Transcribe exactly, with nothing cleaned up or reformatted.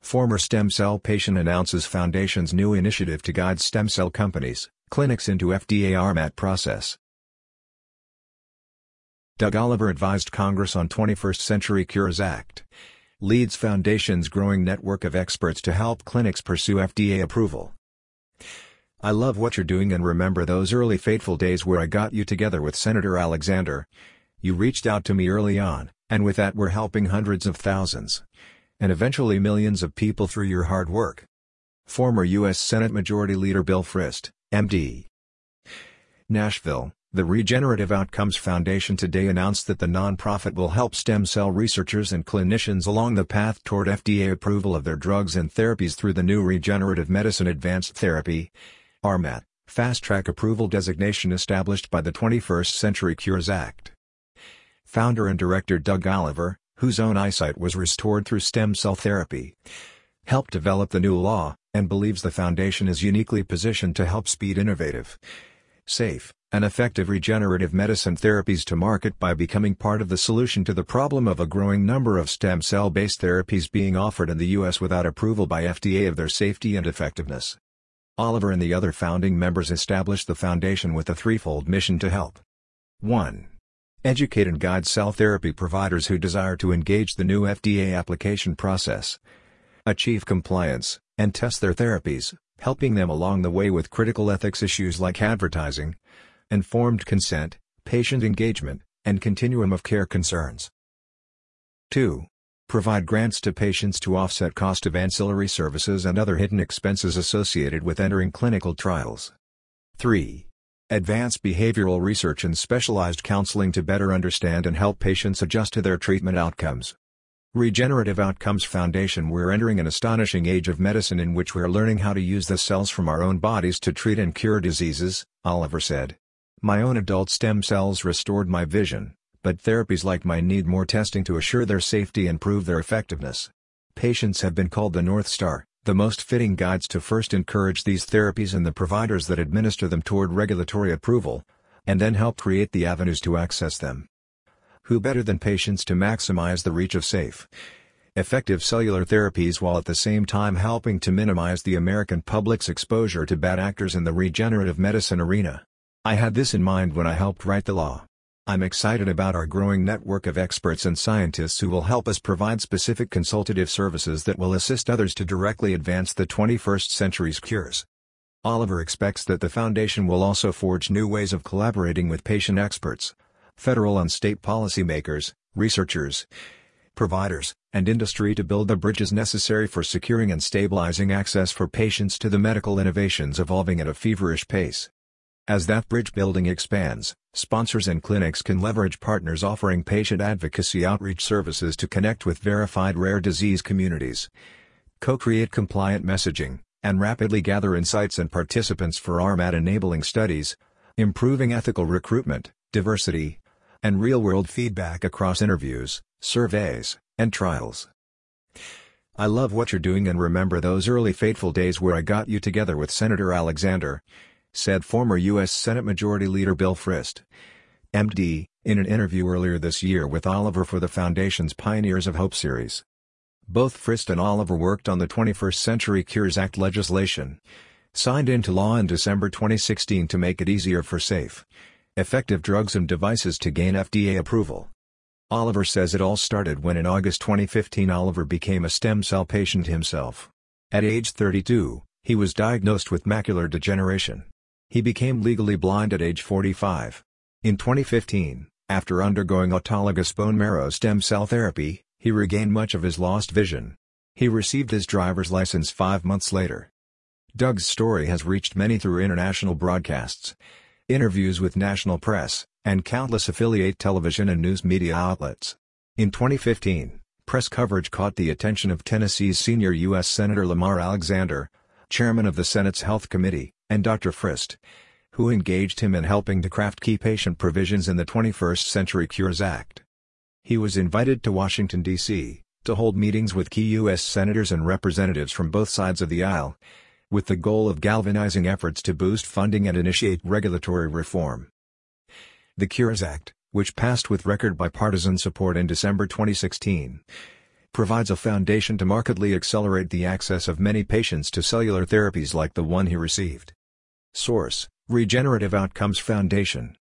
Former stem cell patient announces foundation's new initiative to guide stem cell companies, clinics into F D A R M A T process. Doug Oliver advised Congress on twenty-first Century Cures Act. Leads foundation's growing network of experts to help clinics pursue F D A approval. I love what you're doing and remember those early fateful days where I got you together with Senator Alexander. You reached out to me early on, and with that we're helping hundreds of thousands, and eventually millions of people through your hard work. Former U S Senate Majority Leader Bill Frist, M D. Nashville, the Regenerative Outcomes Foundation today announced that the nonprofit will help stem cell researchers and clinicians along the path toward F D A approval of their drugs and therapies through the new Regenerative Medicine Advanced Therapy (R M A T) fast-track approval designation established by the twenty-first Century Cures Act. Founder and director Doug Oliver, whose own eyesight was restored through stem cell therapy, helped develop the new law, and believes the foundation is uniquely positioned to help speed innovative, safe, and effective regenerative medicine therapies to market by becoming part of the solution to the problem of a growing number of stem cell-based therapies being offered in the U S without approval by F D A of their safety and effectiveness. Oliver and the other founding members established the foundation with a threefold mission to help. one. Educate and guide cell therapy providers who desire to engage the new F D A application process, achieve compliance, and test their therapies, helping them along the way with critical ethics issues like advertising, informed consent, patient engagement, and continuum of care concerns. two. Provide grants to patients to offset cost of ancillary services and other hidden expenses associated with entering clinical trials. three. Advance behavioral research and specialized counseling to better understand and help patients adjust to their treatment outcomes. Regenerative Outcomes Foundation. We're entering an astonishing age of medicine in which we're learning how to use the cells from our own bodies to treat and cure diseases, Oliver said. My own adult stem cells restored my vision, but therapies like mine need more testing to assure their safety and prove their effectiveness. Patients have been called the North Star, the most fitting guides to first encourage these therapies and the providers that administer them toward regulatory approval, and then help create the avenues to access them. Who better than patients to maximize the reach of safe, effective cellular therapies while at the same time helping to minimize the American public's exposure to bad actors in the regenerative medicine arena? I had this in mind when I helped write the law. I'm excited about our growing network of experts and scientists who will help us provide specific consultative services that will assist others to directly advance the twenty-first century's cures. Oliver expects that the foundation will also forge new ways of collaborating with patient experts, federal and state policymakers, researchers, providers, and industry to build the bridges necessary for securing and stabilizing access for patients to the medical innovations evolving at a feverish pace. As that bridge building expands, sponsors and clinics can leverage partners offering patient advocacy outreach services to connect with verified rare disease communities, co-create compliant messaging, and rapidly gather insights and participants for R M A T-enabling studies, improving ethical recruitment, diversity, and real-world feedback across interviews, surveys, and trials. I love what you're doing and remember those early fateful days where I got you together with Senator Alexander, said former U S Senate Majority Leader Bill Frist, M D, in an interview earlier this year with Oliver for the Foundation's Pioneers of Hope series. Both Frist and Oliver worked on the twenty-first Century Cures Act legislation, signed into law in December twenty sixteen to make it easier for safe, effective drugs and devices to gain F D A approval. Oliver says it all started when in August twenty fifteen Oliver became a stem cell patient himself. At age thirty-two, he was diagnosed with macular degeneration. He became legally blind at age forty-five. In twenty fifteen, after undergoing autologous bone marrow stem cell therapy, he regained much of his lost vision. He received his driver's license five months later. Doug's story has reached many through international broadcasts, interviews with national press, and countless affiliate television and news media outlets. In twenty fifteen, press coverage caught the attention of Tennessee's senior U S Senator Lamar Alexander, chairman of the Senate's Health Committee, and Doctor Frist, who engaged him in helping to craft key patient provisions in the twenty-first Century Cures Act. He was invited to Washington, D C, to hold meetings with key U S senators and representatives from both sides of the aisle, with the goal of galvanizing efforts to boost funding and initiate regulatory reform. The Cures Act, which passed with record bipartisan support in December twenty sixteen, provides a foundation to markedly accelerate the access of many patients to cellular therapies like the one he received. Source: Regenerative Outcomes Foundation.